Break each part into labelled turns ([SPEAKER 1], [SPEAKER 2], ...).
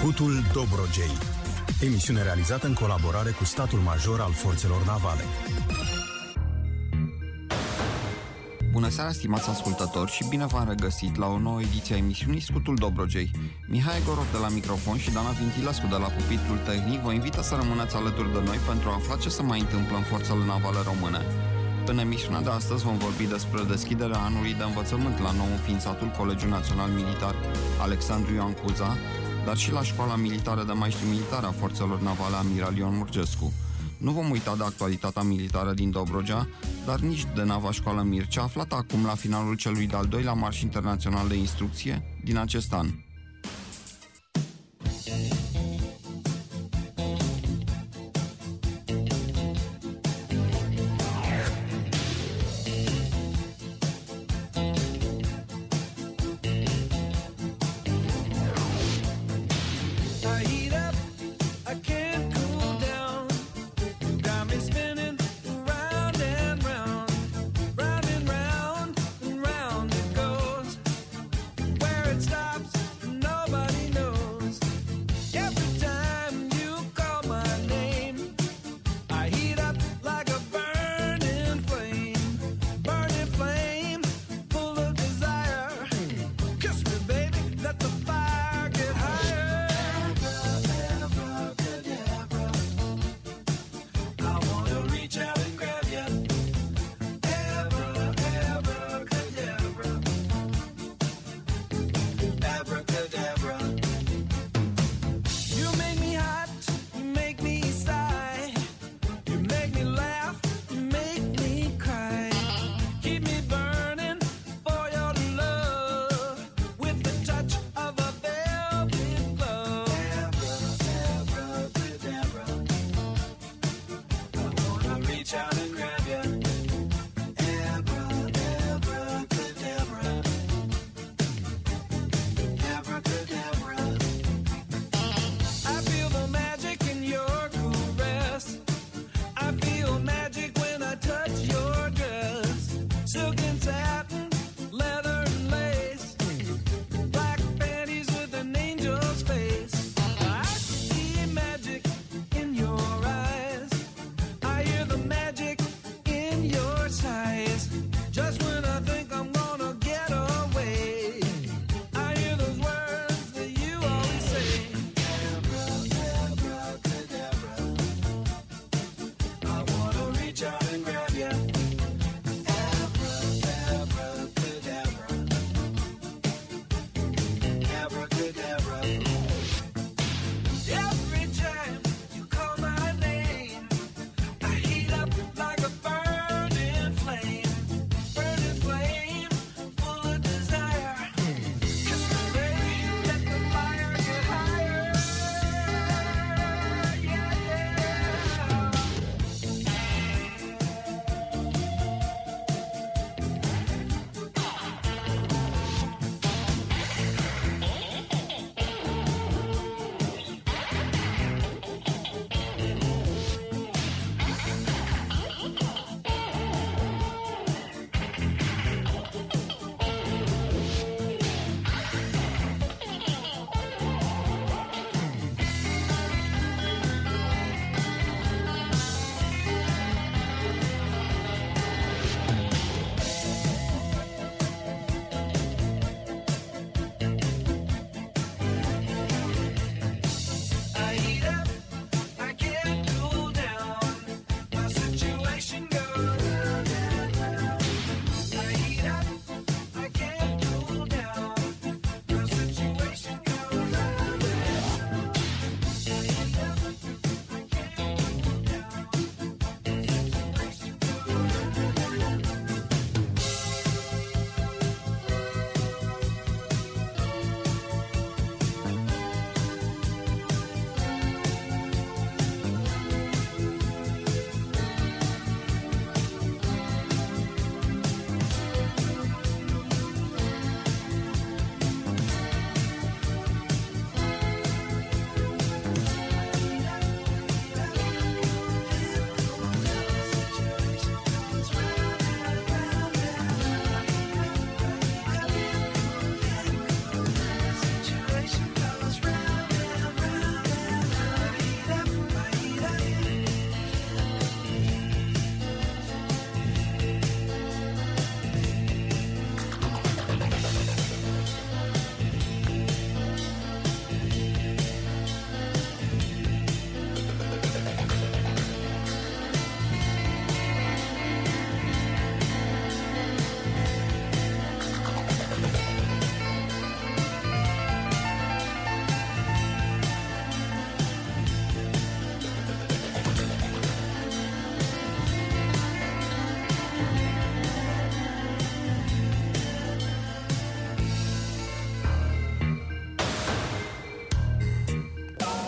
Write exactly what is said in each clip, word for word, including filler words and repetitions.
[SPEAKER 1] Scutul Dobrogei. Emisiune realizată în colaborare cu statul major al forțelor navale.
[SPEAKER 2] Bună seara, stimați ascultători, și bine v-am regăsit la o nouă ediție a emisiunii Scutul Dobrogei. Mihai Gorov de la microfon și Dana Vintilescu de la pupitrul tehnic vă invită să rămâneți alături de noi pentru a afla ce se mai întâmplă în forțele navale române. În emisiunea de astăzi vom vorbi despre deschiderea anului de învățământ la nou înființatul Colegiul Național Militar Alexandru Ioan Cuza, dar și la Școala Militară de Maestri Militare a Forțelor Navale Amiral Ion Murgescu. Nu vom uita de actualitatea militară din Dobrogea, dar nici de nava Școală Mircea, aflată acum la finalul celui de-al doilea marș internațional de instrucție din acest an.
[SPEAKER 3] Stops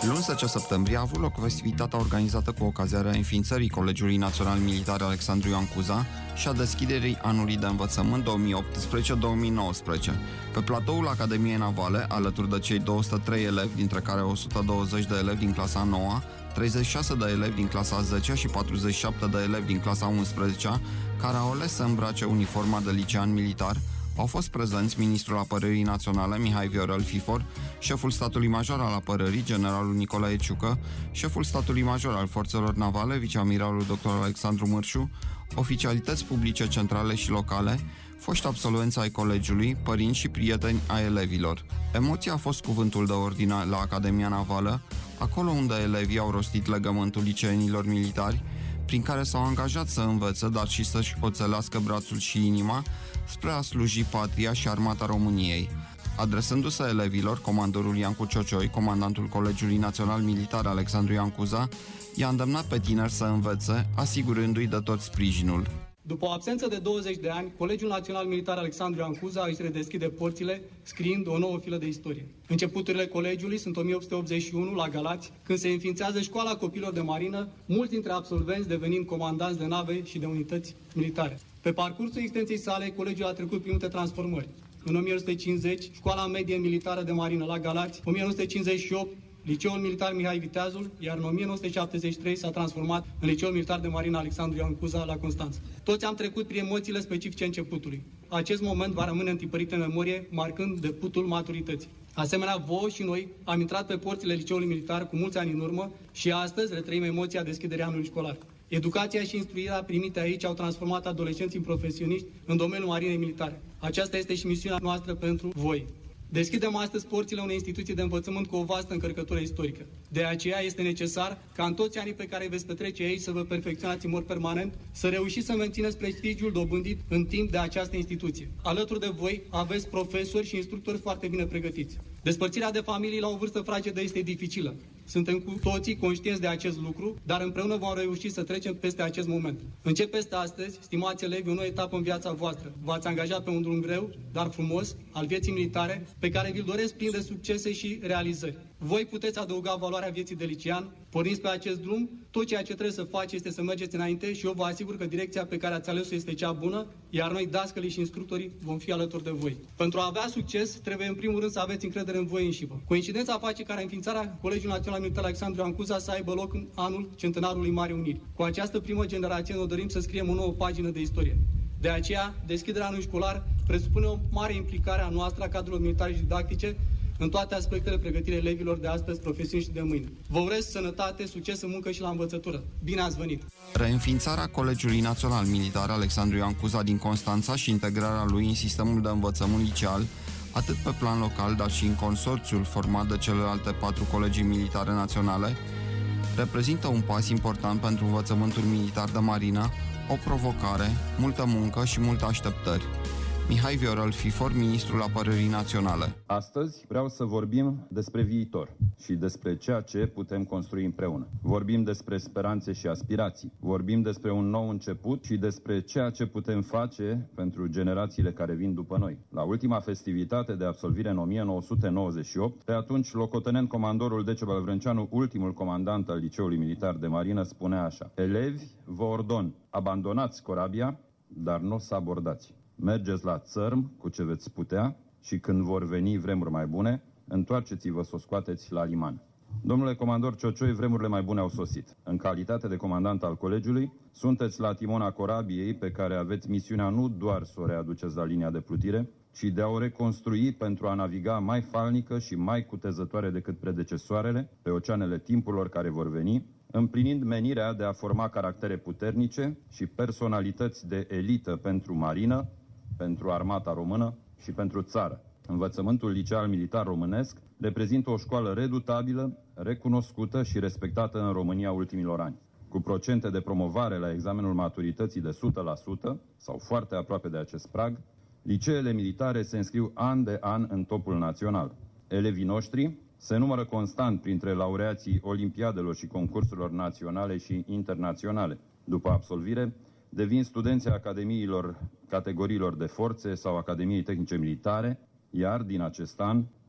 [SPEAKER 2] Luni zece septembrie a avut loc festivitatea organizată cu ocazia reînființării Colegiului Național Militar Alexandru Ioan Cuza și a deschiderii anului de învățământ două mii optsprezece două mii nouăsprezece. Pe platoul Academiei Navale, alături de cei două sute trei elevi, dintre care o sută douăzeci de elevi din clasa nouă, treizeci și șase de elevi din clasa zece și patruzeci și șapte de elevi din clasa unsprezecea, care au ales să îmbrace uniforma de licean militar, au fost prezenți ministrul Apărării Naționale Mihai Viorel Fifor, șeful statului major al apărării, generalul Nicolae Ciucă, șeful statului major al forțelor navale, viceamiralul doctor Alexandru Mârșu, oficialități publice centrale și locale, foști absolvenți ai colegiului, părinți și prieteni ai elevilor. Emoția a fost cuvântul de ordine la Academia Navală, acolo unde elevii au rostit legământul liceenilor militari, prin care s-au angajat să învețe, dar și să-și oțelească brațul și inima spre a sluji patria și armata României. Adresându-se elevilor, comandorul Iancu Ciocioi, comandantul Colegiului Național Militar Alexandru Ioan Cuza, i-a îndemnat pe tineri să învețe, asigurându-i de tot sprijinul.
[SPEAKER 3] După o absență de douăzeci de ani, Colegiul Național Militar Alexandru Ioan Cuza își redeschide porțile, scriind o nouă filă de istorie. Începuturile colegiului sunt o mie opt sute optzeci și unu la Galați, când se înființează Școala Copiilor de Marină, mulți dintre absolvenți devenind comandanți de nave și de unități militare. Pe parcursul existenței sale, colegiul a trecut prin multe transformări. În o mie nouă sute cincizeci, Școala Medie Militară de Marină la Galați, o mie nouă sute cincizeci și opt, Liceul Militar Mihai Viteazul, iar în o mie nouă sute șaptezeci și trei s-a transformat în Liceul Militar de Marină Alexandru Ioan Cuza la Constanța. Toți am trecut prin emoțiile specifice începutului. Acest moment va rămâne întipărit în memorie, marcând debutul maturității. Asemenea, vouă și noi am intrat pe porțile Liceului Militar cu mulți ani în urmă și astăzi retrăim emoția deschiderii anului școlar. Educația și instruirea primite aici au transformat adolescenții în profesioniști în domeniul marinei militare. Aceasta este și misiunea noastră pentru voi. Deschidem astăzi porțile unei instituții de învățământ cu o vastă încărcătură istorică. De aceea este necesar ca în toți anii pe care îi veți petrece aici să vă perfecționați în mod permanent, să reușiți să mențineți prestigiul dobândit în timp de această instituție. Alături de voi aveți profesori și instructori foarte bine pregătiți. Despărțirea de familii la o vârstă fragedă este dificilă. Suntem cu toții conștienți de acest lucru, dar împreună vom reuși să trecem peste acest moment. Începeți astăzi, stimați elevi, o nouă etapă în viața voastră. V-ați angajat pe un drum greu, dar frumos, al vieții militare, pe care vi-l doresc plin de succese și realizări. Voi puteți adăuga valoarea vieții de licean, porniți pe acest drum, tot ceea ce trebuie să faceți este să mergeți înainte și eu vă asigur că direcția pe care ați ales-o este cea bună, iar noi, dascălii și instructorii, vom fi alături de voi. Pentru a avea succes, trebuie în primul rând să aveți încredere în voi înșivă. Coincidența face ca înființarea Colegiului Național Militar Alexandru Ioan Cuza să aibă loc în anul centenarului Marii Uniri. Cu această primă generație ne dorim să scriem o nouă pagină de istorie. De aceea, deschiderea anului școlar presupune o mare implicare a noastră a cadrelor militare și didactice în toate aspectele pregătirii elevilor de astăzi, profesioniști de mâine. Vă urez sănătate, succes în muncă și la învățătură. Bine ați venit!
[SPEAKER 2] Reînființarea Colegiului Național Militar Alexandru Ioan Cuza din Constanța și integrarea lui în sistemul de învățământ liceal, atât pe plan local, dar și în consorțiul format de celelalte patru colegii militare naționale, reprezintă un pas important pentru învățământul militar de marină, o provocare, multă muncă și multe așteptări. Mihai Viorel Fifor, ministrul Apărării Naționale.
[SPEAKER 4] Astăzi vreau să vorbim despre viitor și despre ceea ce putem construi împreună. Vorbim despre speranțe și aspirații. Vorbim despre un nou început și despre ceea ce putem face pentru generațiile care vin după noi. La ultima festivitate de absolvire în o mie nouă sute nouăzeci și opt, pe atunci locotenent comandorul Decebal Vrânceanu, ultimul comandant al Liceului Militar de Marină, spunea așa: elevi, vă ordon, abandonați corabia, dar nu o să abordați. Mergeți la țărm cu ce veți putea și când vor veni vremuri mai bune, întoarceți-vă să o scoateți la liman. Domnule comandor Ciocioi, vremurile mai bune au sosit. În calitate de comandant al colegiului, sunteți la timona corabiei pe care aveți misiunea nu doar să o readuceți la linia de plutire, ci de a o reconstrui pentru a naviga mai falnică și mai cutezătoare decât predecesoarele pe oceanele timpurilor care vor veni, împlinind menirea de a forma caractere puternice și personalități de elită pentru marină, pentru armata română și pentru țară. Învățământul liceal militar românesc reprezintă o școală redutabilă, recunoscută și respectată în România ultimilor ani. Cu procente de promovare la examenul maturității de o sută la sută sau foarte aproape de acest prag, liceele militare se înscriu an de an în topul național. Elevii noștri se numără constant printre laureații olimpiadelor și concursurilor naționale și internaționale. După absolvire, devin studenții academiilor categoriilor de forțe sau Academiei Tehnice Militare, iar din acest an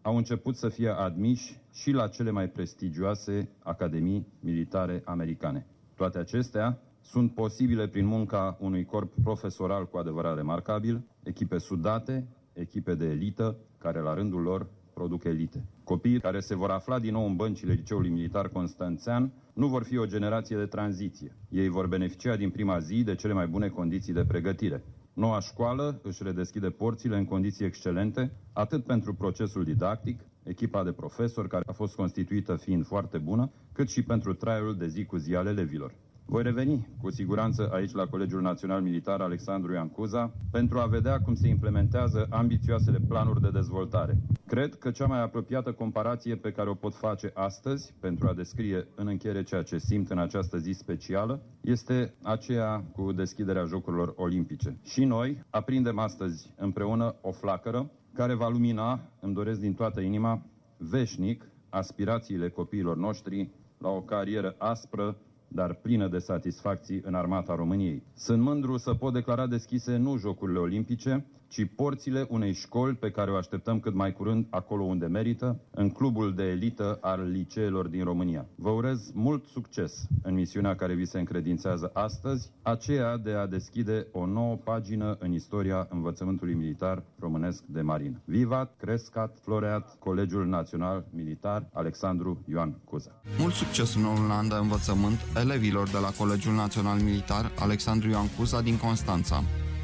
[SPEAKER 4] au început să fie admiși și la cele mai prestigioase academii militare americane. Toate acestea sunt posibile prin munca unui corp profesoral cu adevărat remarcabil, echipe sudate, echipe de elită, care la rândul lor produc elite. Copiii care se vor afla din nou în băncile Liceului Militar Constanțean nu vor fi o generație de tranziție. Ei vor beneficia din prima zi de cele mai bune condiții de pregătire. Noua școală își redeschide porțile în condiții excelente, atât pentru procesul didactic, echipa de profesori care a fost constituită fiind foarte bună, cât și pentru traiul de zi cu zi al elevilor. Voi reveni cu siguranță aici la Colegiul Național Militar Alexandru Ioan Cuza pentru a vedea cum se implementează ambițioasele planuri de dezvoltare. Cred că cea mai apropiată comparație pe care o pot face astăzi pentru a descrie în încheiere ceea ce simt în această zi specială este aceea cu deschiderea Jocurilor Olimpice. Și noi aprindem astăzi împreună o flacără care va lumina, îmi doresc din toată inima, veșnic aspirațiile copiilor noștri la o carieră aspră, dar plină de satisfacții în armata României. Sunt mândru să pot declara deschise nu Jocurile Olimpice, ci porțile unei școli pe care o așteptăm cât mai curând acolo unde merită, în clubul de elită al liceelor din România. Vă urez mult succes în misiunea care vi se încredințează astăzi, aceea de a deschide o nouă pagină în istoria învățământului militar românesc de marină. Vivat, crescat, floreat Colegiul Național Militar Alexandru Ioan Cuza.
[SPEAKER 2] Mult succes în noul an de învățământ elevilor de la Colegiul Național Militar Alexandru Ioan Cuza din Constanța.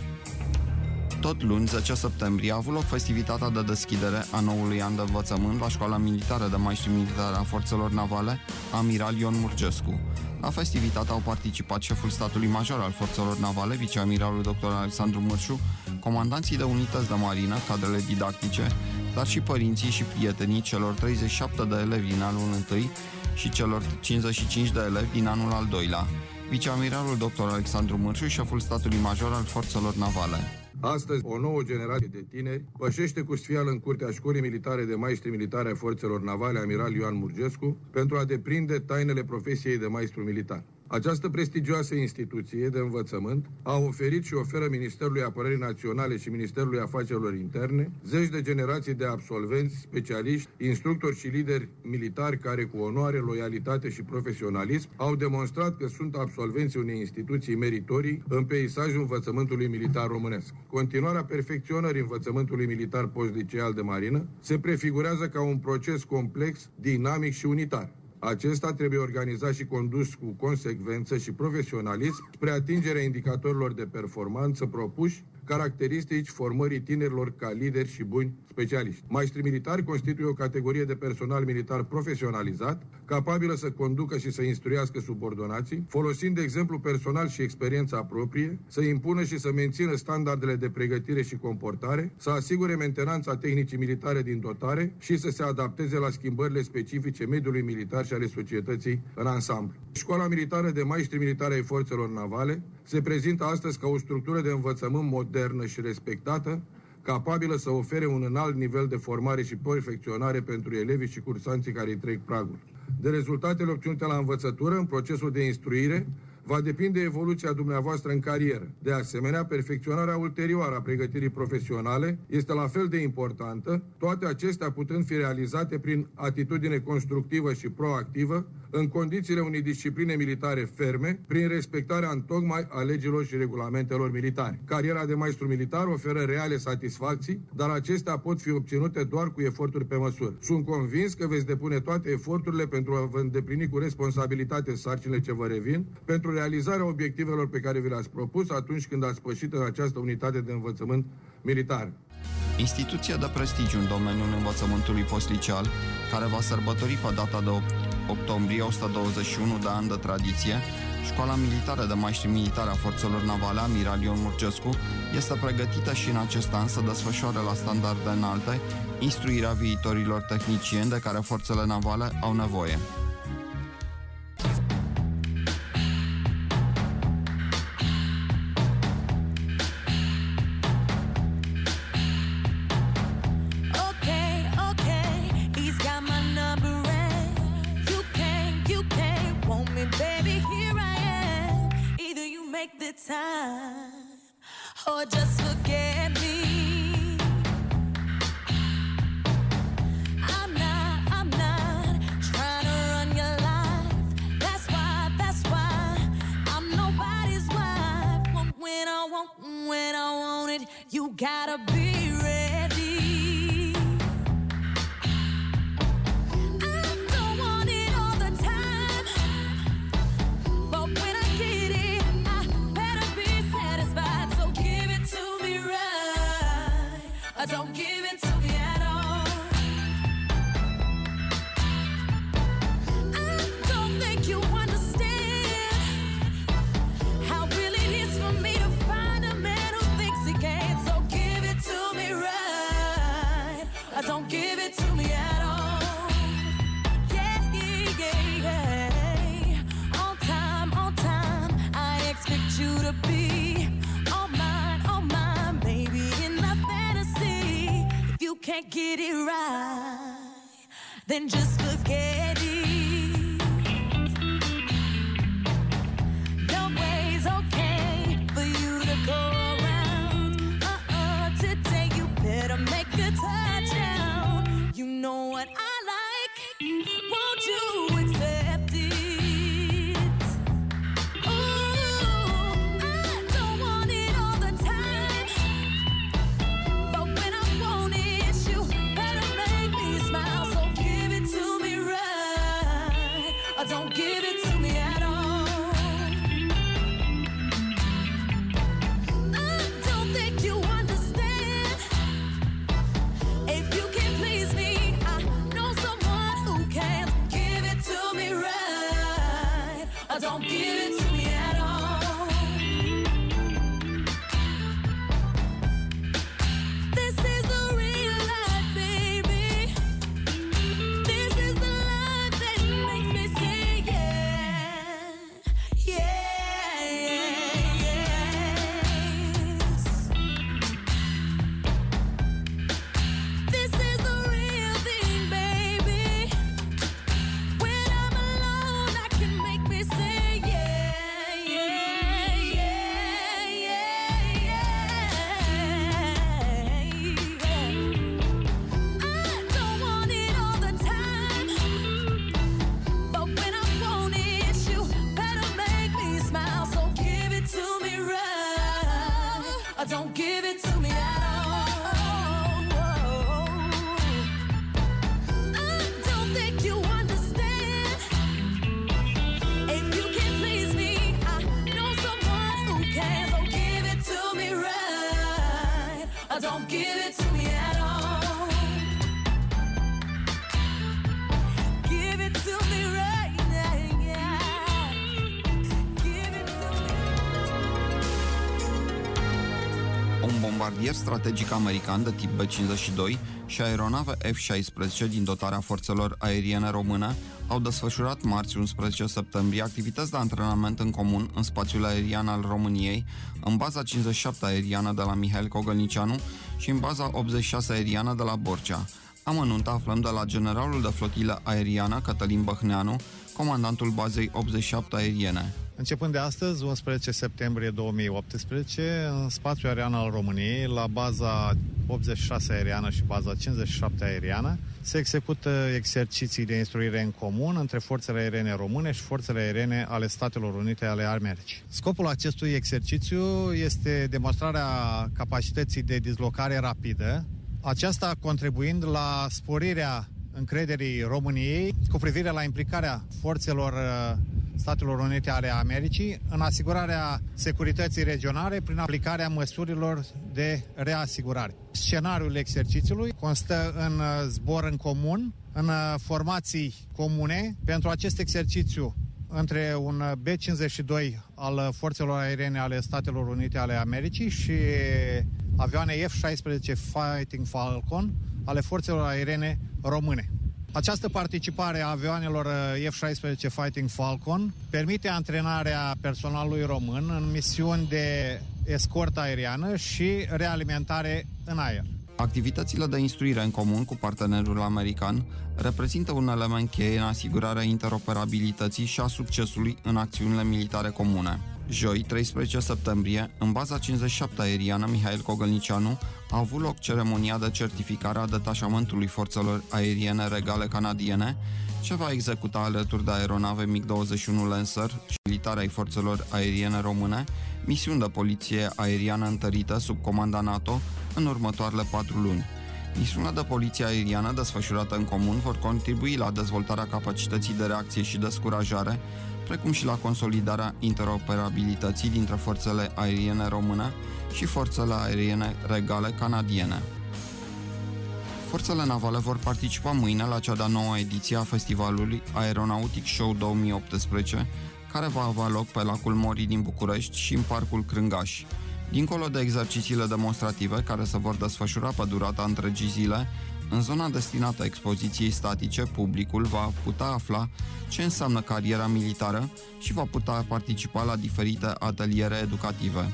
[SPEAKER 2] Tot luni, zece septembrie, a avut loc festivitatea de deschidere a noului an de învățământ la Școala Militară de Maestri Militare a Forțelor Navale, Amiral Ion Murgescu. La festivitate au participat șeful statului major al Forțelor Navale, viceamiralul doctor Alexandru Mârșu, comandanții de unități de marină, cadrele didactice, dar și părinții și prietenii celor treizeci și șapte de elevi din anul întâi și celor cincizeci și cinci de elevi din anul al doilea. Viceamiralul doctor Alexandru Mârșu, șeful statului major al Forțelor Navale.
[SPEAKER 5] Astăzi, o nouă generație de tineri pășește cu sfială în curtea Școlii Militare de Maestri Militare a Forțelor Navale, Amiral Ioan Murgescu, pentru a deprinde tainele profesiei de maestru militar. Această prestigioasă instituție de învățământ a oferit și oferă Ministerului Apărării Naționale și Ministerului Afacerilor Interne zeci de generații de absolvenți, specialiști, instructori și lideri militari care cu onoare, loialitate și profesionalism au demonstrat că sunt absolvenții unei instituții meritorii în peisajul învățământului militar românesc. Continuarea perfecționării învățământului militar postliceal de marină se prefigurează ca un proces complex, dinamic și unitar. Acesta trebuie organizat și condus cu consecvență și profesionalism spre atingerea indicatorilor de performanță propuși, caracteristici formării tinerilor ca lideri și buni specialiști. Maestrii militari constituie o categorie de personal militar profesionalizat, capabilă să conducă și să instruiască subordonații, folosind de exemplu personal și experiența proprie, să impună și să mențină standardele de pregătire și comportare, să asigure mentenanța tehnicii militare din dotare și să se adapteze la schimbările specifice mediului militar și ale societății în ansamblu. Școala Militară de Maestri Militari ai Forțelor Navale se prezintă astăzi ca o structură de învățământ modernă și respectată, capabilă să ofere un înalt nivel de formare și perfecționare pentru elevii și cursanții care îi trec pragul. De rezultatele obținute la învățătură, în procesul de instruire, va depinde evoluția dumneavoastră în carieră. De asemenea, perfecționarea ulterioară a pregătirii profesionale este la fel de importantă, toate acestea putând fi realizate prin atitudine constructivă și proactivă, în condițiile unei discipline militare ferme, prin respectarea întocmai a legilor și regulamentelor militare. Cariera de maestru militar oferă reale satisfacții, dar acestea pot fi obținute doar cu eforturi pe măsură. Sunt convins că veți depune toate eforturile pentru a vă îndeplini cu responsabilitate sarcinile ce vă revin, pentru realizarea obiectivelor pe care vi le-ați propus atunci când ați pășit în această unitate de învățământ militar.
[SPEAKER 2] Instituția de prestigiu în domeniul învățământului postliceal, care va sărbători pe data de opt octombrie o sută douăzeci și unu de ani de tradiție, Școala Militară de Maestri Militari a Forțelor Navale, Amiral Ion Murgescu, este pregătită și în acest an să desfășoare la standarde înalte instruirea viitorilor tehnicieni de care forțele navale au nevoie.
[SPEAKER 6] Time, or just forget me. you gotta be ready. I don't want it all the time, but when I get it, I better be satisfied. So give it to me right, or don't give it to me at all. I don't think you understand how real it is for me to find a man who thinks he can. So give it to me right, or don't give it to me at all. Yeah, yeah, yeah. On time, on time, I expect you to be all mine, all mine, baby, in my fantasy. If you can't get it right, then just forget it. No way's okay for you to go around. Uh-uh, today you better make a touchdown. You know what I like, won't you accept it? Ooh, I don't want it all the time, but when I want it, you better make me smile. So give it to me right, or don't give it to me at all. I don't think you understand. If you can please me, I know someone who can. Give it to me right, or don't give it to me at all. This is the real life, baby. This is the life that makes me say yeah, yeah, yes. This is the real thing, baby. When I'm alone, I can make me say yeah, yeah, yeah, yeah. I don't want it all the time, but when I want it, you better make me smile. So give it to me right, or don't give it to me at all. I don't think you understand. If you can please me, I know someone who can. So give it to me right, or don't give it to me at all. Give it to me right now, yeah. Give it to me.
[SPEAKER 2] Un bombardier strategic american de tip B cincizeci și doi și aeronave F șaisprezece din dotarea forțelor aeriene române au desfășurat marți unsprezece septembrie activități de antrenament în comun în spațiul aerian al României, în baza cincizeci și șapte aeriană de la Mihail Cogălnicianu și în baza optzeci și șase aeriană de la Borcea. Amănunte aflăm de la generalul de flotilă aeriană Cătălin Băhneanu, comandantul bazei optzeci și șapte aeriene.
[SPEAKER 7] Începând de astăzi, unsprezece septembrie două mii optsprezece, în spațiul aerian al României, la baza optzeci și șase aeriană și baza cincizeci și șapte aeriană, se execută exerciții de instruire în comun între forțele aeriene române și forțele aeriene ale Statelor Unite ale Americii. Scopul acestui exercițiu este demonstrarea capacității de dislocare rapidă, aceasta contribuind la sporirea încrederii României cu privire la implicarea forțelor Statelor Unite ale Americii în asigurarea securității regionale prin aplicarea măsurilor de reasigurare. Scenariul exercițiului constă în zbor în comun, în formații comune. Pentru acest exercițiu între un B cincizeci și doi al forțelor aeriene ale Statelor Unite ale Americii și avioane F șaisprezece Fighting Falcon ale forțelor aeriene române. Această participare a avioanelor F șaisprezece Fighting Falcon permite antrenarea personalului român în misiuni de escortă aeriană și realimentare în aer.
[SPEAKER 2] Activitățile de instruire în comun cu partenerul american reprezintă un element cheie în asigurarea interoperabilității și a succesului în acțiunile militare comune. Joi, treisprezece septembrie, în baza cincizeci și șapte aeriană Mihail Cogălnicianu a avut loc ceremonia de certificare a detașamentului forțelor aeriene regale canadiene, ce va executa alături de aeronave MiG douăzeci și unu Lancer și militari ai forțelor aeriene române misiuni de poliție aeriană întărită sub comanda NATO în următoarele patru luni. Misiunile de poliție aeriană desfășurate în comun vor contribui la dezvoltarea capacității de reacție și descurajare, precum și la consolidarea interoperabilității dintre forțele aeriene române și forțele aeriene regale canadiene. Forțele navale vor participa mâine la cea de-a noua ediție a festivalului Aeronautic Show două mii optsprezece, care va avea loc pe lacul Morii din București și în Parcul Crângaș. Dincolo de exercițiile demonstrative care se vor desfășura pe durata întregii zile, în zona destinată expoziției statice, publicul va putea afla ce înseamnă cariera militară și va putea participa la diferite ateliere educative.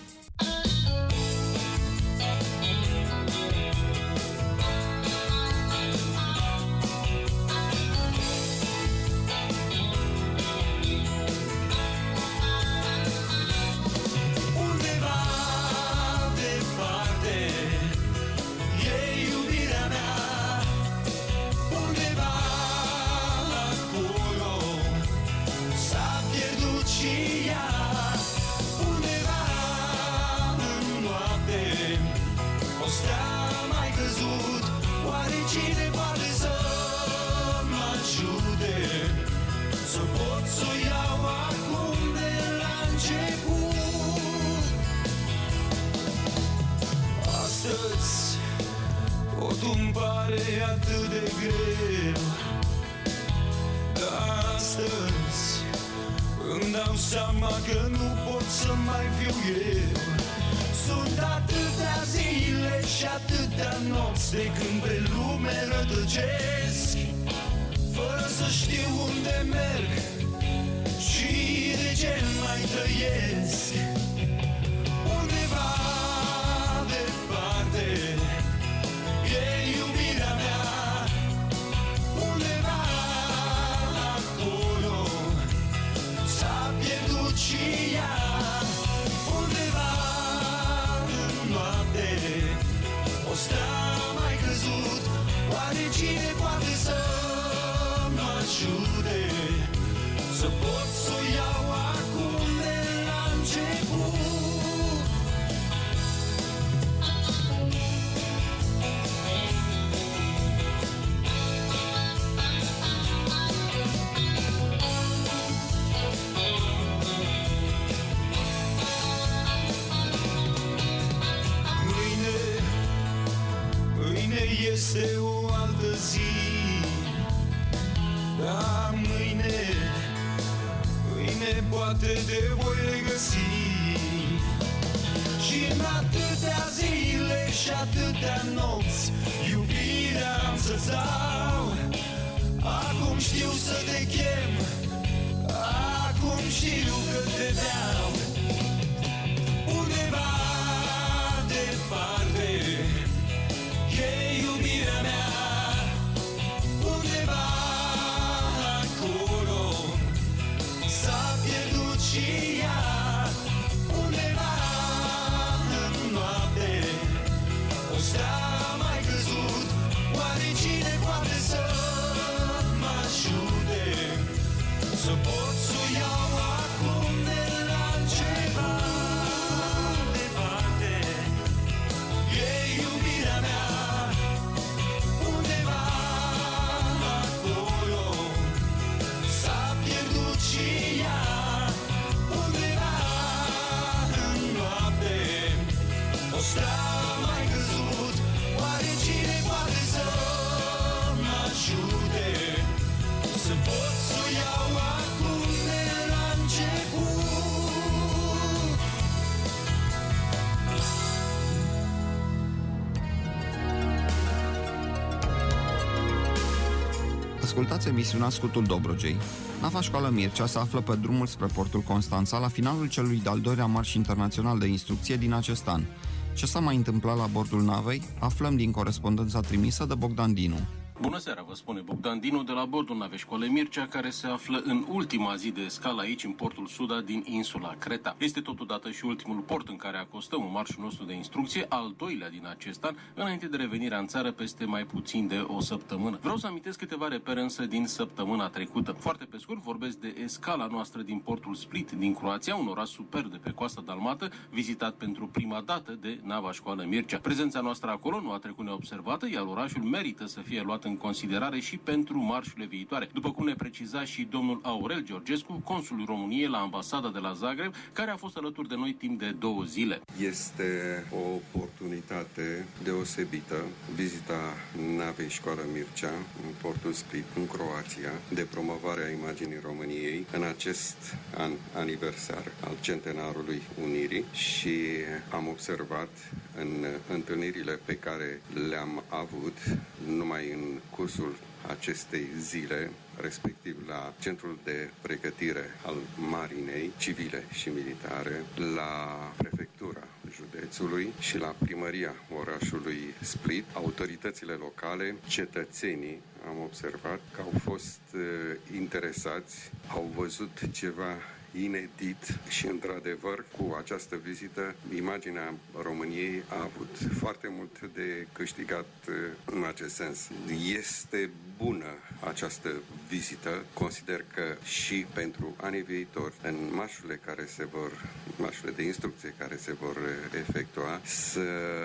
[SPEAKER 8] Totul-mi pare atât de greu, dar astăzi îmi dau seama că nu pot să mai fiu eu. Sunt atâtea zile și atâtea nopți de când pe lume rătăcesc, fără să știu unde merg și de ce mai trăiesc. Undeva departe e iubirea mea, undeva acolo s-a pierdut și ea. Undeva în noapte o stea mai căzut, oare cine poate să mă ajute să pot să o iau acum de la început? Mâine, mâine este o altă zi, dar mâine, mâine poate te voi regăsi. Și în atâtea zile și atâtea nopți iubirea am să-ți dau. Acum știu să te chem, acum știu că te beau. Undeva departe e iubirea mea, undeva acolo s-a pierdut și ea. Undeva în noapte o stea mai căzut, oare cine poate să mă ajute să pot să o iau acum de la început? Departe e iubirea mea, undeva acolo s-a pierdut și ea. Undeva în noapte o stea mai căzut, oare cine poate să mă ajute să pot să o iau acum de la început?
[SPEAKER 2] Ascultați emisiunea Scutul Dobrogei. Nava Școală Mircea se află pe drumul spre portul Constanța la finalul celui de-al doilea marș internațional de instrucție din acest an. Ce s-a mai întâmplat la bordul navei, aflăm din corespondența trimisă de Bogdan Dinu.
[SPEAKER 9] Bună seara, vă spune Bogdan Dinu de la bordul navei Școalei Mircea, care se află în ultima zi de scală aici, în portul Suda din insula Creta. Este totodată și ultimul port în care acostăm un marșul nostru de instrucție, al doilea din acest an, înainte de revenirea în țară peste mai puțin de o săptămână. Vreau să amintesc câteva repere însă din săptămâna trecută. Foarte pe scurt vorbesc de escala noastră din portul Split din Croația, un oraș superb de pe coasta dalmată, vizitat pentru prima dată de nava Școală Mircea. Prezența noastră acolo nu a trecut neobservată, iar orașul merită să fie luat în considerare și pentru marșurile viitoare, după cum ne preciza și domnul Aurel Georgescu, consulul României la ambasada de la Zagreb, care a fost alături de noi timp de două zile.
[SPEAKER 10] Este o oportunitate deosebită, vizita navei Școală Mircea în portul Split, în Croația, de promovare a imaginii României în acest an aniversar al centenarului Unirii și am observat în întâlnirile pe care le-am avut numai în cursul acestei zile, respectiv la Centrul de Pregătire al Marinei Civile și Militare, la Prefectura Județului și la Primăria orașului Split, autoritățile locale, cetățenii, am observat că au fost uh, interesați, au văzut ceva inedit și, într-adevăr, cu această vizită, imaginea României a avut foarte mult de câștigat în acest sens. Este bună această vizită. Consider că și pentru anii viitori, în marșurile care se vor, marșurile de instrucție care se vor efectua, să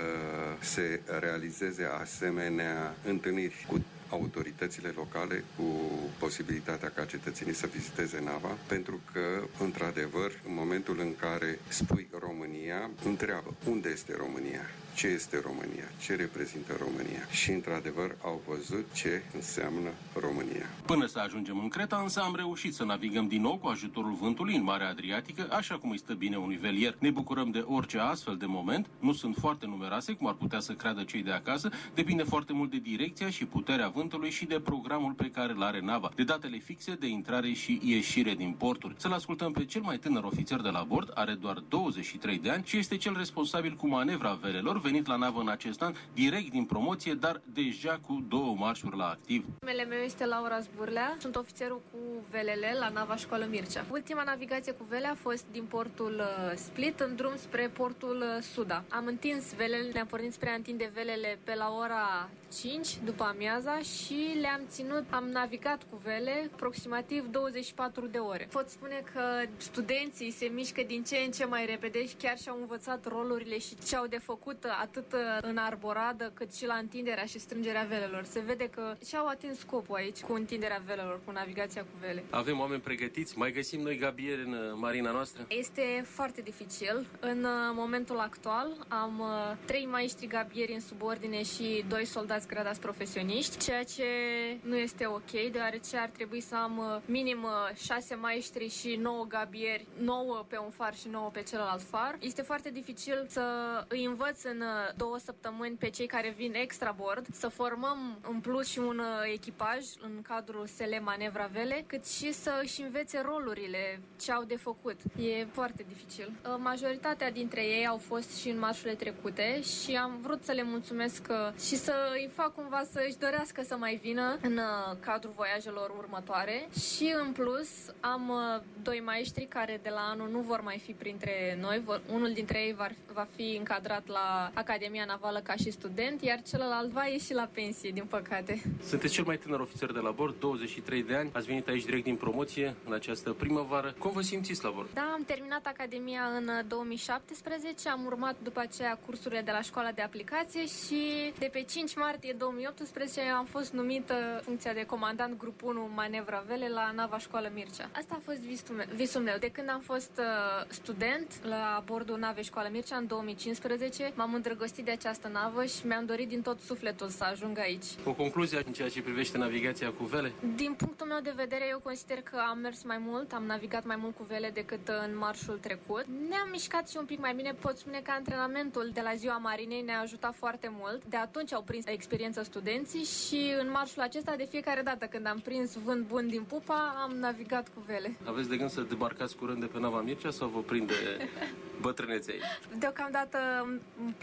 [SPEAKER 10] se realizeze asemenea întâlniri cu autoritățile locale, cu posibilitatea ca cetățenii să viziteze nava, pentru că, într-adevăr, în momentul în care spui România, întreabă unde este România, ce este România, ce reprezintă România și, într-adevăr, au văzut ce înseamnă România.
[SPEAKER 9] Până să ajungem în Creta, însă am reușit să navigăm din nou cu ajutorul vântului în Marea Adriatică, așa cum îi stă bine unui velier. Ne bucurăm de orice astfel de moment, nu sunt foarte numeroase, cum ar putea să creadă cei de acasă, depinde foarte mult de direcția și puterea vântului și de programul pe care îl are nava, de datele fixe de intrare și ieșire din porturi. Să-l ascultăm pe cel mai tânăr ofițer de la bord, are doar douăzeci și trei de ani și este cel responsabil cu manevra velelor, venit la navă în acest an, direct din promoție, dar deja cu două marșuri la activ.
[SPEAKER 11] Numele meu este Laura Zburlea, sunt ofițerul cu velele la nava Școală Mircea. Ultima navigație cu vele a fost din portul Split în drum spre portul Suda. Am întins velele, ne-am pornit spre a întinde velele pe la ora cinci după amiaza și le-am ținut, am navigat cu vele aproximativ douăzeci și patru de ore. Pot spune că studenții se mișcă din ce în ce mai repede și chiar și-au învățat rolurile și ce au de făcut atât în arboradă cât și la întinderea și strângerea velelor. Se vede că și-au atins scopul aici cu întinderea velelor, cu navigația cu vele.
[SPEAKER 9] Avem oameni pregătiți? Mai găsim noi gabieri în marina noastră?
[SPEAKER 11] Este foarte dificil. În momentul actual am trei maestri gabieri în subordine și doi soldați gradați profesioniști, ceea ce nu este ok, deoarece ar trebui să am minim șase maestri și nouă gabieri, nouă pe un far și nouă pe celălalt far. Este foarte dificil să îi învăț în două săptămâni pe cei care vin extra bord, să formăm în plus și un echipaj în cadrul S L Manevra Vele, cât și să își învețe rolurile, ce au de făcut. E foarte dificil. Majoritatea dintre ei au fost și în marșurile trecute și am vrut să le mulțumesc și să îi fac cumva să își dorească să mai vină în cadrul voiajelor următoare și în plus am doi maestri care de la anul nu vor mai fi printre noi. Unul dintre ei va, va fi încadrat la Academia Navală ca și student, iar celălalt va ieși la pensie, din păcate.
[SPEAKER 9] Sunteți cel mai tânăr ofițer de la bord, douăzeci și trei de ani, ați venit aici direct din promoție în această primăvară. Cum vă simțiți la bord?
[SPEAKER 11] Da, am terminat Academia în două mii șaptesprezece, am urmat după aceea cursurile de la școala de aplicație și de pe cinci martie două mii optsprezece am fost numită funcția de comandant grup unu Manevra Vele la nava Școală Mircea. Asta a fost visul meu. Visul meu. De când am fost uh, student la bordul navei Școală Mircea în două mii cincisprezece, m-am îndrăgostit de această navă și mi-am dorit din tot sufletul să ajung aici.
[SPEAKER 9] O concluzie în ceea ce privește navigația cu vele?
[SPEAKER 11] Din punctul meu de vedere, eu consider că am mers mai mult, am navigat mai mult cu vele decât în marșul trecut. Ne-am mișcat și un pic mai bine. Pot spune că antrenamentul de la Ziua Marinei ne-a ajutat foarte mult. De atunci au prins experiență studenții și în marșul acesta, de fiecare dată când am prins vânt bun din pupa, am navigat cu vele.
[SPEAKER 9] Aveți de gând să debarcați curând de pe nava Mircea sau vă prinde bătrânețe aici?
[SPEAKER 11] Deocamdată îmi place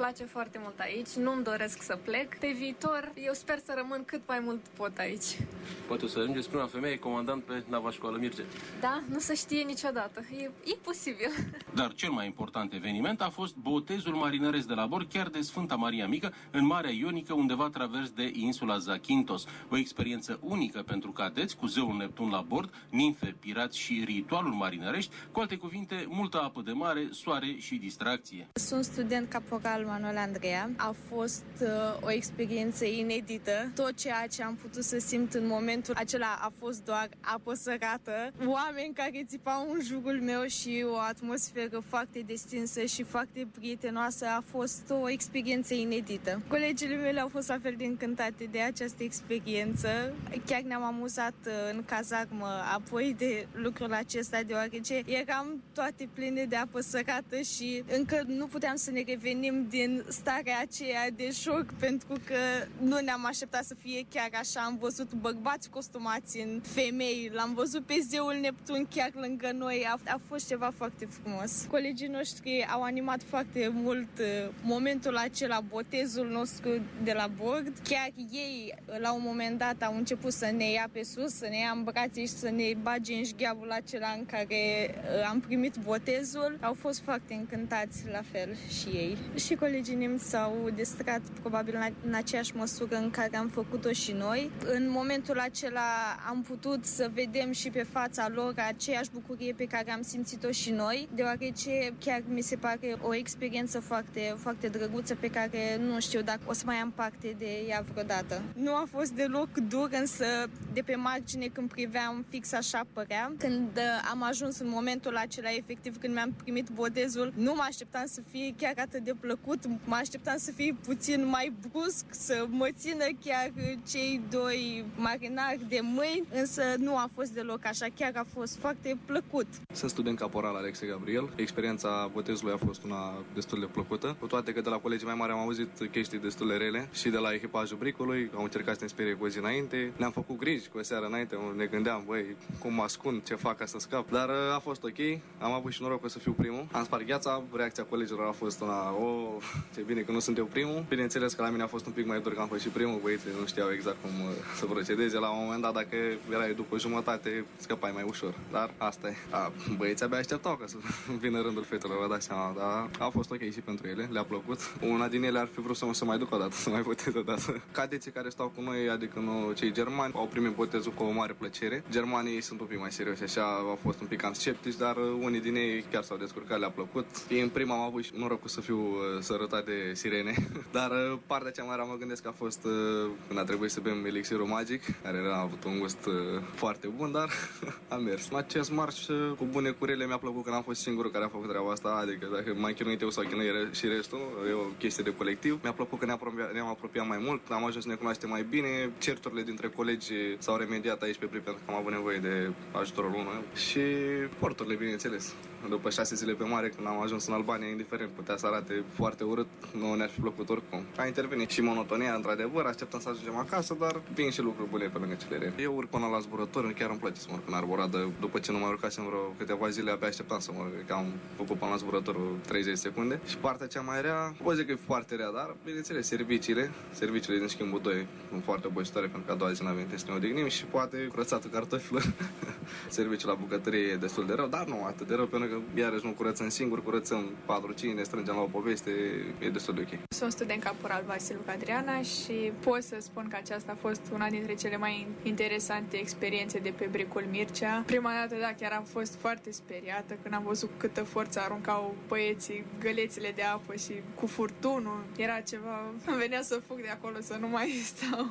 [SPEAKER 11] place foarte mult aici, nu-mi doresc să plec. Pe viitor, eu sper să rămân cât mai mult pot aici.
[SPEAKER 9] Poate o să ajungeți prima femeie comandant pe nava Școală Mircea.
[SPEAKER 11] Da, nu se știe niciodată. E, e posibil.
[SPEAKER 9] Dar cel mai important eveniment a fost botezul marinăresc de la bord, chiar de Sfânta Maria Mică, în Marea Ionică, undeva travers de insula Zakynthos. O experiență unică pentru cadeți, cu zeul Neptun la bord, nimfe, pirați și ritualuri marinărești, cu alte cuvinte, multă apă de mare, soare și distracție.
[SPEAKER 12] Sunt student caporal Manuel Andreea. A fost uh, o experiență inedită. Tot ceea ce am putut să simt în momentul acela a fost doar apă sărată, oameni care țipau în jurul meu și o atmosferă foarte destinsă și foarte prietenoasă. A fost o experiență inedită. Colegii mele au fost la fel de încântate de această experiență. Chiar ne-am amuzat în cazarmă apoi de lucrul acesta, deoarece eram toate pline de apă sărată și încă nu puteam să ne revenim din starea aceea de șoc, pentru că nu ne-am așteptat să fie chiar așa. Am văzut bărbați costumați în femei, l-am văzut pe zeul Neptun chiar lângă noi. A, a fost ceva foarte frumos. Colegii noștri au animat foarte mult momentul acela, botezul nostru de la bord. Chiar ei, la un moment dat, au început să ne ia pe sus, să ne ia în brațe și să ne bage în șgheavul acela în care am primit botezul. Au fost foarte încântați la fel și ei. Și colegii nemți s-au distrat probabil în aceeași măsură în care am făcut-o și noi. În momentul acela am putut să vedem și pe fața lor aceeași bucurie pe care am simțit-o și noi, deoarece chiar mi se pare o experiență foarte, foarte drăguță pe care nu știu dacă o să mai am parte de ea vreodată. Nu a fost deloc dur, însă de pe margine când priveam fix așa părea. Când am ajuns în momentul acela, efectiv când mi-am primit botezul, nu mă așteptam să fie chiar atât de plăcut, mă așteptam să fie puțin mai brusc, să mă țină chiar cei doi marinari de mâini, însă nu a fost deloc așa, chiar a fost foarte plăcut.
[SPEAKER 13] Sunt student caporal Alexe Gabriel. Experiența botezului a fost una destul de plăcută, cu toate că de la colegii mai mari am auzit chestii destul de rele și de la echipajul bricului, au încercat să ne sperie cu o zi înainte, ne-am făcut griji cu o seară înainte, ne gândeam, băi, cum mă ascund, ce fac ca să scap, dar a fost ok, am avut și norocul să fiu primul, am spart gheața, reacția colegilor a fost una, oh, ce bine că nu sunt eu primul, bineînțeles că la mine a fost un pic mai dur că am fost și primul, băieții nu știau exact cum să procedeze, la un moment dat dacă erai după jumătate, scăpai mai ușor, dar asta e. A, băieții abia așteptau ca să vină rândul fetelor, vă dați seama, dar a fost ok și pentru ele, le-a plăcut. Una din ele ar fi vrut să mă să mai duc o dată, să mai boteze o dată. Cadeții care stau cu noi, adică nu cei germani, au primit botezul cu o mare plăcere. Germanii sunt un pic mai serioși, așa, au fost un pic cam sceptici, dar unii din ei chiar s-au descurcat, le-a plăcut. Ei, în prima am avut și norocul să fiu sărătat de sirene, dar partea cea mai mare mă gândesc că a fost când a trebuit să bem elixirul magic, care a avut un gust foarte bun, dar a mers. Acest marș cu bune curele mi-a plăcut că n-am fost singurul care a făcut treaba asta, adică dacă m-am chinuit eu sau chinuit și restul, e o chestie de colectiv. Mi-a plăcut că ne-am apropiat, ne-am apropiat mai mult, am ajuns să ne cunoaștem mai bine, certurile dintre colegi s-au remediat aici pe Prip pentru că am avut nevoie de ajutorul unul și porturile, bineînțeles. După șase zile pe mare, când am ajuns în Albania, indiferent, putea să arate foarte urât, nu ne-ar fi plăcut oricum. A intervenit și monotonia, într-adevăr, așteptăm să ajungem acasă, dar vin și lucruri bune pe lângă cele rele. Eu urc până la zburător, chiar îmi place să mă urc în arboradă. După ce nu mai urcasem vreo câteva zile, abia așteptam să mă urc, că am făcut până la zburătorul treizeci de secunde. Și partea cea mai rea, pot zic că e foarte rea, dar, bineînțeles, serviciile, serviciile din schimbul doi sunt foarte obositoare, pentru că a doua zi n-avem timp să ne odihnim și poate curățatul cartofilor. Serviciul la bucătărie e destul de rău, dar nu atât de rău, pentru că iarăși nu curățăm singur, curățăm patru cinci, ne strângem la o poveste, e destul de ok.
[SPEAKER 14] Sunt student caporal Vasilu Adriana și pot să spun că aceasta a fost una dintre cele mai interesante experiențe de pe Bricul Mircea. Prima dată, da, chiar am fost foarte speriată când am văzut câtă forță aruncau băieții gălețile de apă și cu furtunul. Era ceva, îmi venea să fug de acolo, să nu mai stau.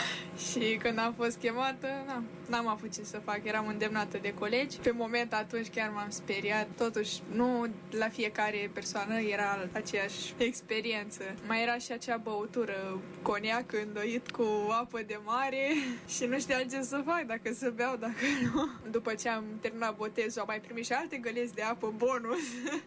[SPEAKER 14] Și când am fost chemată, na, n-am avut ce să fac, eram îndemnată de colegi. Pe moment atunci chiar m-am speriat, totuși nu la fiecare persoană era aceeași experiență. Mai era și acea băutură, coniac îndoit cu apă de mare și nu știam ce să fac, dacă să beau, dacă nu. După ce am terminat botezul, am mai primit și alte găleți de apă bonus.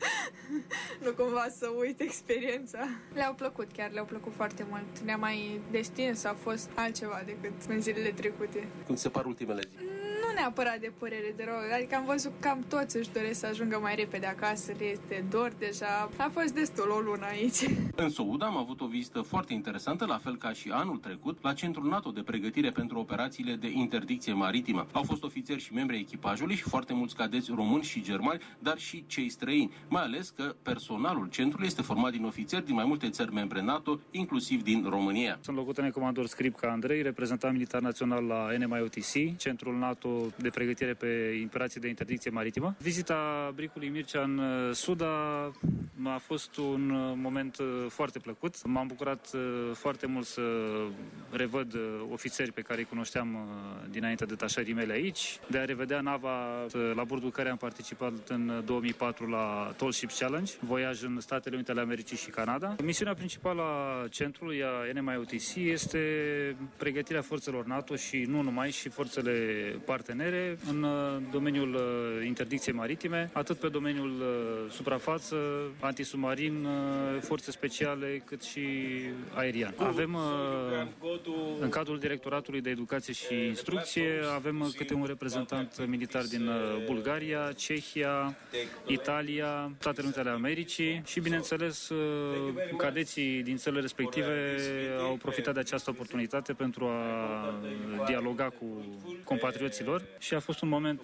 [SPEAKER 14] Nu cumva să uit experiența. Le-au plăcut, chiar le-au plăcut foarte mult. Ne-a mai destins, a fost altceva decât în zilele trecute.
[SPEAKER 9] Cum se par ultimele zile?
[SPEAKER 14] Nu neapărat de părere de rău, adică am văzut că cam toți își doresc să ajungă mai repede acasă, le este dor deja. A fost destul o lună aici.
[SPEAKER 9] În Souda am avut o vizită foarte interesantă, la fel ca și anul trecut, la Centrul NATO de pregătire pentru operațiile de interdicție maritimă. Au fost ofițeri și membri ai echipajului și foarte mulți cadeți români și germani, dar și cei străini, mai ales că personalul centrului este format din ofițeri din mai multe țări membre NATO, inclusiv din România.
[SPEAKER 15] Sunt locotenent comandor Scripca Andrei, reprezentant militar național la N M I O T C, Centrul NATO de pregătire pe operații de interdicție maritimă. Vizita bricului Mircea în Suda a fost un moment foarte plăcut. M-am bucurat foarte mult să revăd ofițeri pe care îi cunoșteam dinainte detașării mele aici, de a revedea nava la bordul care am participat în două mii patru la Tall Ships Challenge, voiaj în Statele Unite ale Americii și Canada. Misiunea principală a centrului, a N M I O T C, este pregătirea forțelor NATO și nu numai, și forțele partenere în domeniul interdicției maritime, atât pe domeniul suprafață, antisubmarin, forțe speciale, cât și aerian. Avem în cadrul Directoratului de Educație și Instrucție, avem câte un reprezentant militar din Bulgaria, Cehia, Italia, Statele Unite ale Americii și, bineînțeles, cadeții din țările respective au profitat de această oportunitate pentru a dialoga cu compatrioților și a fost un moment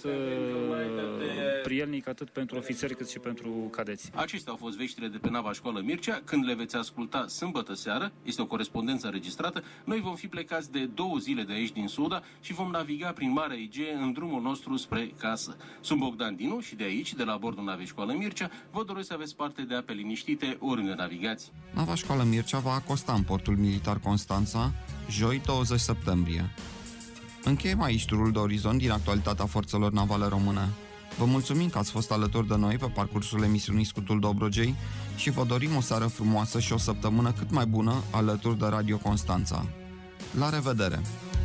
[SPEAKER 15] prielnic atât pentru ofițeri cât și pentru cadeți.
[SPEAKER 9] Acestea au fost veștile de pe nava Școală Mircea. Când le veți asculta sâmbătă seară, este o corespondență înregistrată, noi vom fi plecați de două zile de aici din Suda și vom naviga prin Marea Egee în drumul nostru spre casă. Sunt Bogdan Dinu și de aici, de la bordul navei Școală Mircea, vă doresc să aveți parte de ape liniștite oriunde navigați.
[SPEAKER 2] Nava Școală Mircea va acosta în portul militar Constanța, joi douăzeci septembrie. Încheiem aici turul de orizont din actualitatea forțelor navale române. Vă mulțumim că ați fost alături de noi pe parcursul emisiunii Scutul Dobrogei și vă dorim o seară frumoasă și o săptămână cât mai bună alături de Radio Constanța. La revedere!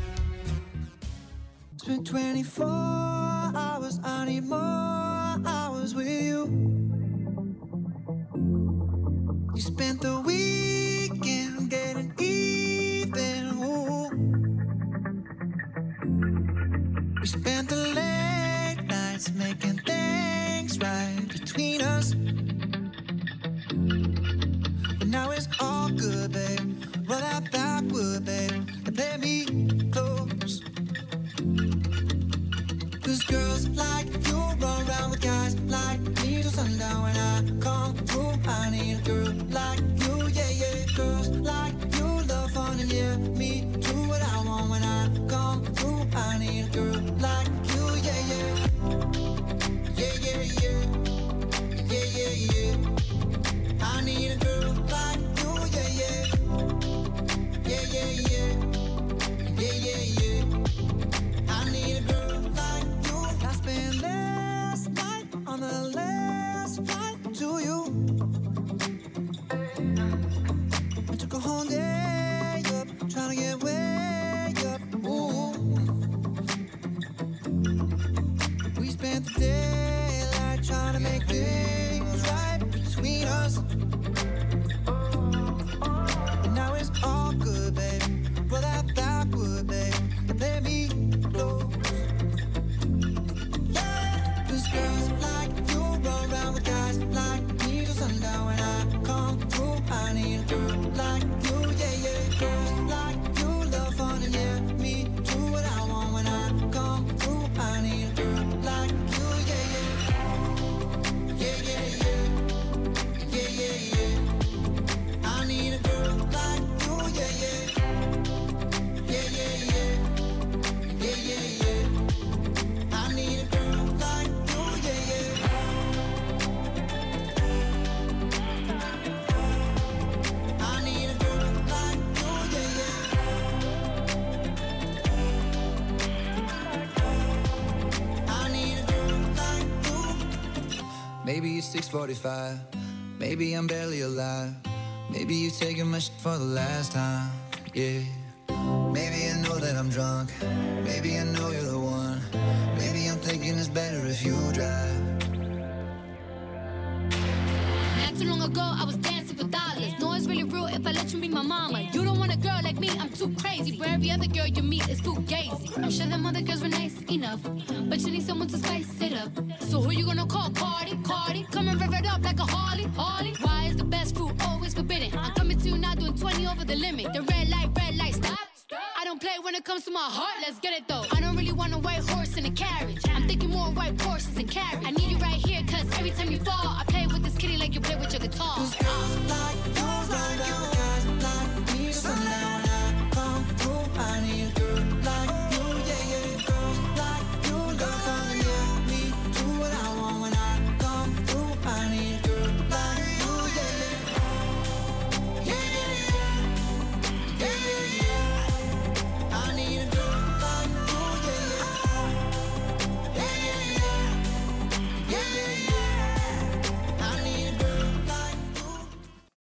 [SPEAKER 16] Making things right between us, but now it's all good, babe. Roll that backward, babe, and play me close. Cause girls like you run around with guys like me till sundown. When I come through, I need a girl like you, yeah, yeah. Girls like you love fun and yeah, me do what I want. When I come through, I need a girl like you, yeah, yeah. Yeah, yeah, yeah, yeah, yeah, yeah. I need a girl like you, yeah, yeah, yeah, yeah, yeah, yeah, yeah, yeah. I need a girl like you. I spent last night on the last flight to you. We took a whole day up, trying to get way up. Ooh. We spent the day trying to make things right between us. And now it's all good, babe. Roll that backward, babe, and let me close. Yeah, cause girls like you run around with guys like me till sundown. When I come through, I need a girl like you, yeah, yeah. Girls like you love fun and yeah, me do what I want. When I come through, I need a girl like you, yeah, yeah. Yeah, yeah, yeah, yeah, yeah, yeah. I need a girl like you, yeah, yeah, yeah, yeah, yeah, yeah, yeah, yeah. I need a girl like you, yeah, yeah. I need a girl like you, yeah, yeah. I need a girl like you. Maybe it's six forty-five, maybe I'm barely alive. Maybe you're taking my shit for the last time, yeah. Maybe I know that I'm drunk, maybe I know you're the one. Maybe I'm thinking it's better if you drive.
[SPEAKER 17] Not too long ago I was dancing for dollars. No, it's really real if I let you be my mama. You don't want a girl like me, I'm I'm too crazy. Where every other girl you meet is fugazi. I'm sure them other girls were nice enough, but you need someone to spice it up. So who you gonna call? Cardi, Cardi. Come and rev it up like a Harley, Harley. Why is the best fruit always forbidden? I'm coming to you now doing twenty over the limit. The red light, red light, stop. I don't play when it comes to my heart, let's get it though. I don't really want a white horse in a carriage. I'm thinking more white horses and carriage. I need you right here, cause every time you fall,